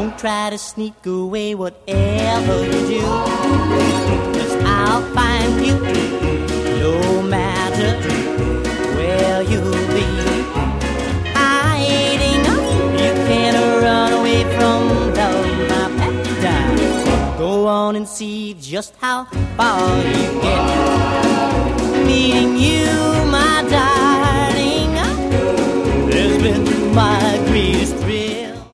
Don't try to sneak away, whatever you do, 'cause I'll find you no matter where you'll be. Hiding up, you can't run away from love, my paradise. Go on and see just how far you get.